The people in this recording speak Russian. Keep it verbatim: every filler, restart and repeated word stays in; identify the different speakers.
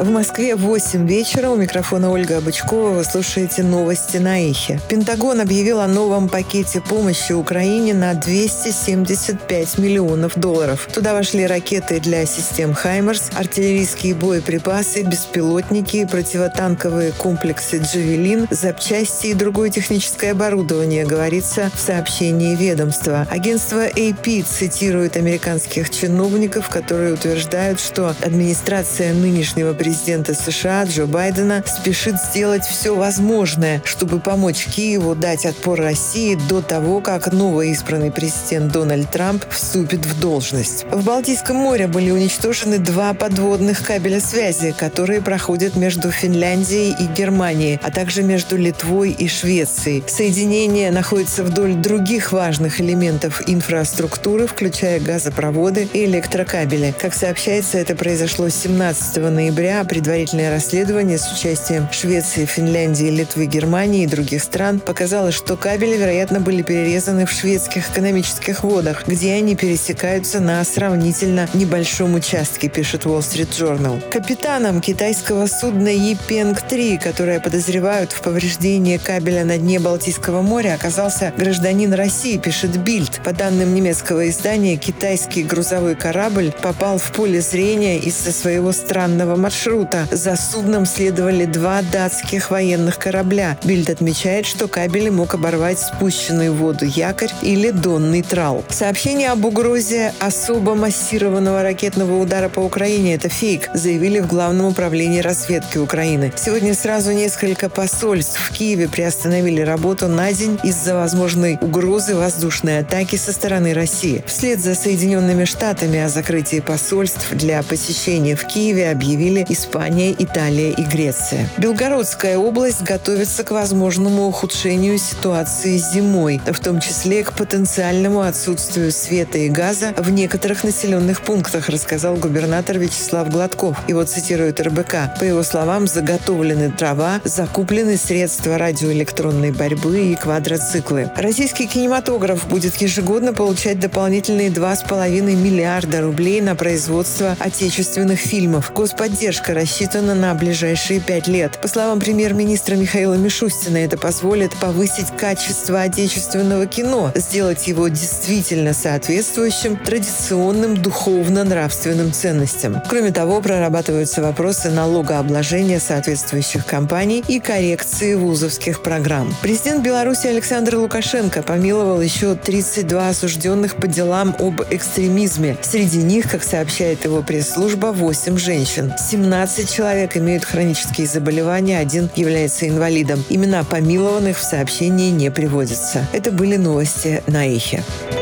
Speaker 1: В Москве восемь вечера. У микрофона Ольга Бычкова. Вы слушаете новости на Эхе. Пентагон объявил о новом пакете помощи Украине на двести семьдесят пять миллионов долларов. Туда вошли ракеты для систем «Хаймерс», артиллерийские боеприпасы, беспилотники, противотанковые комплексы «Джавелин», запчасти и другое техническое оборудование, говорится в сообщении ведомства. Агентство эй пи цитирует американских чиновников, которые утверждают, что администрация нынешнего президента США Джо Байдена спешит сделать все возможное, чтобы помочь Киеву дать отпор России до того, как новоизбранный президент Дональд Трамп вступит в должность. В Балтийском море были уничтожены два подводных кабеля связи, которые проходят между Финляндией и Германией, а также между Литвой и Швецией. Соединение находится вдоль других важных элементов инфраструктуры, включая газопроводы и электрокабели. Как сообщается, это произошло семнадцатого ноября. Предварительное расследование с участием Швеции, Финляндии, Литвы, Германии и других стран показало, что кабели, вероятно, были перерезаны в шведских экономических водах, где они пересекаются на сравнительно небольшом участке, пишет Wall Street Journal. Капитаном китайского судна Йипенг три, которое подозревают в повреждении кабеля на дне Балтийского моря, оказался гражданин России, пишет Бильд. По данным немецкого издания, китайский грузовой корабль попал в поле зрения из-за своего странного маршрута. За судном следовали два датских военных корабля. Бильд отмечает, что кабель мог оборвать спущенный в воду якорь или донный трал. Сообщение об угрозе особо массированного ракетного удара по Украине – это фейк, заявили в Главном управлении разведки Украины. Сегодня сразу несколько посольств в Киеве приостановили работу на день из-за возможной угрозы воздушной атаки со стороны России. Вслед за Соединенными Штатами о закрытии посольств для посещения в Киеве объявили Испания, Италия и Греция. Белгородская область готовится к возможному ухудшению ситуации зимой, в том числе к потенциальному отсутствию света и газа в некоторых населенных пунктах, рассказал губернатор Вячеслав Гладков. Его цитирует эр бэ ка. По его словам, заготовлены дрова, закуплены средства радиоэлектронной борьбы и квадроциклы. Российский кинематограф будет ежегодно получать дополнительные два с половиной миллиарда рублей на производство отечественных фильмов. Господдержка рассчитана на ближайшие пять лет. По словам премьер-министра Михаила Мишустина, это позволит повысить качество отечественного кино, сделать его действительно соответствующим традиционным духовно-нравственным ценностям. Кроме того, прорабатываются вопросы налогообложения соответствующих компаний и коррекции вузовских программ. Президент Беларуси Александр Лукашенко помиловал еще тридцать два осужденных по делам об экстремизме. Среди них, как сообщает его пресс-служба, восемь женщин. семнадцать человек имеют хронические заболевания, один является инвалидом. Имена помилованных в сообщении не приводятся. Это были новости на Эхе.